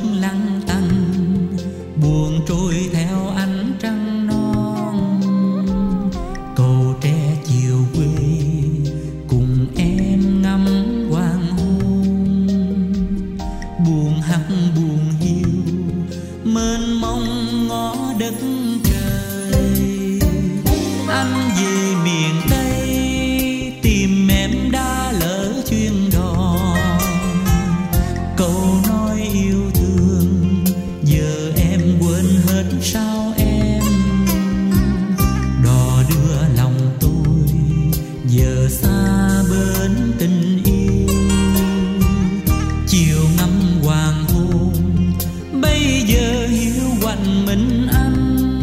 lăng tanh, buồn trôi theo ánh trăng non. Cầu tre chiều quê cùng em ngắm hoàng hôn, buồn hắt buồn hiu mênh mông ngõ đất trời. Anh về miền Tây tìm em đã lỡ chuyên đò, câu nói yêu thương giờ em quên hết sao em. Đò đưa lòng tôi giờ xa bên tình yêu, chiều ngắm hoàng hôn bây giờ hiu quạnh mình anh.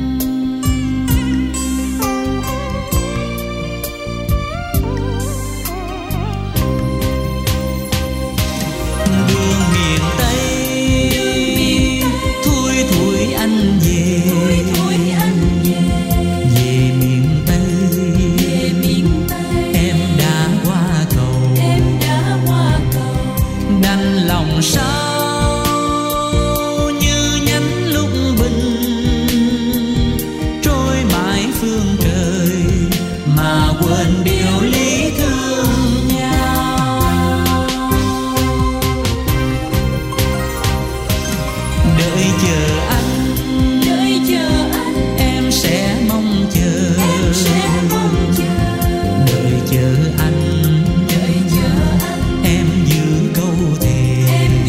Đường miền Tây thui thủi anh về, về miền Tây em đã qua cầu, đành lòng sao như nhánh lúc bình trôi mãi phương trời mà quên điều lý thương nhau. Đợi chờ anh em sẽ mong chờ, đợi chờ anh em giữ câu thề.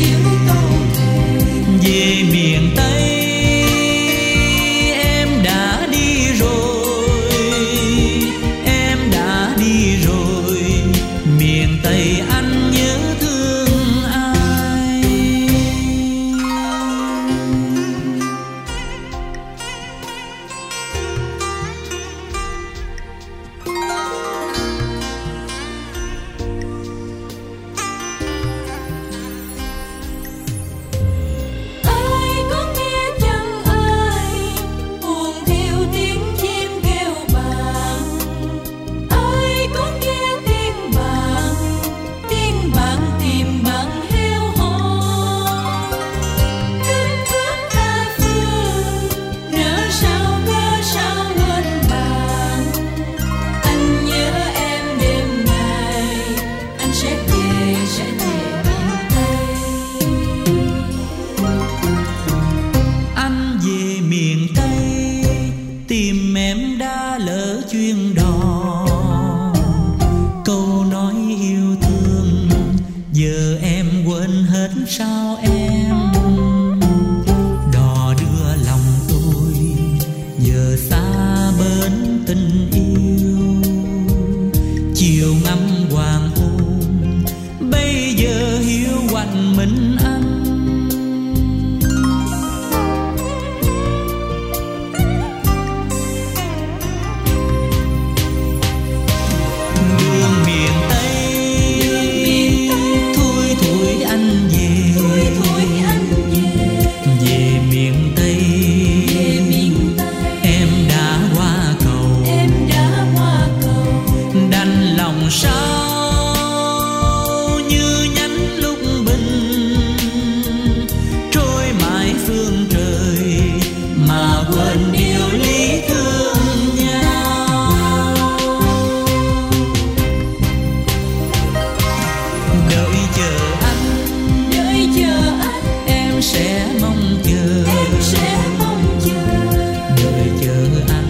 Về miền Tây em đã đi rồi, em đã đi rồi, miền Tây anh nhớ thương ai. Ai có nghe chăng ai buồn thiêu tiếng chim kêu bạn, ai có nghe tiếng bạn tìm bạn heo hò. Đất nước ta phương nỡ sao quên bạn, anh nhớ em đêm ngày anh sẽ về miền Tây. Anh về miền Tây tìm em đã lỡ chuyên đò, câu nói yêu thương giờ em quên hết sao em. Đò đưa lòng tôi giờ xa bên tình yêu, chiều ngắm hoàng hôn bây giờ hiu quạnh mình anh. Đường miền Tây thui thủi anh về, về miền Tây em đã qua cầu, đành lòng sao như nhánh lúc bình trôi mãi phương trời mà quên điều lý thương nhau. Đợi chờ anh em sẽ mong chờ, đợi chờ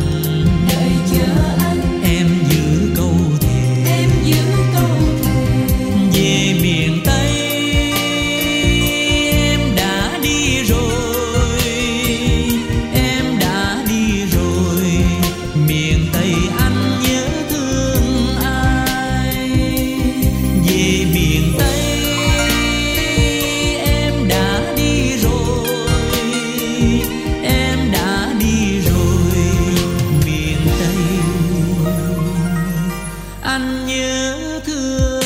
anh em giữ câu thề. Về miền Tây em đã đi rồi, em đã đi rồi, miền Tây anh nhớ thương ai. Về miền Tây em đã đi rồi, em đã đi rồi, miền Tây anh nhớ thương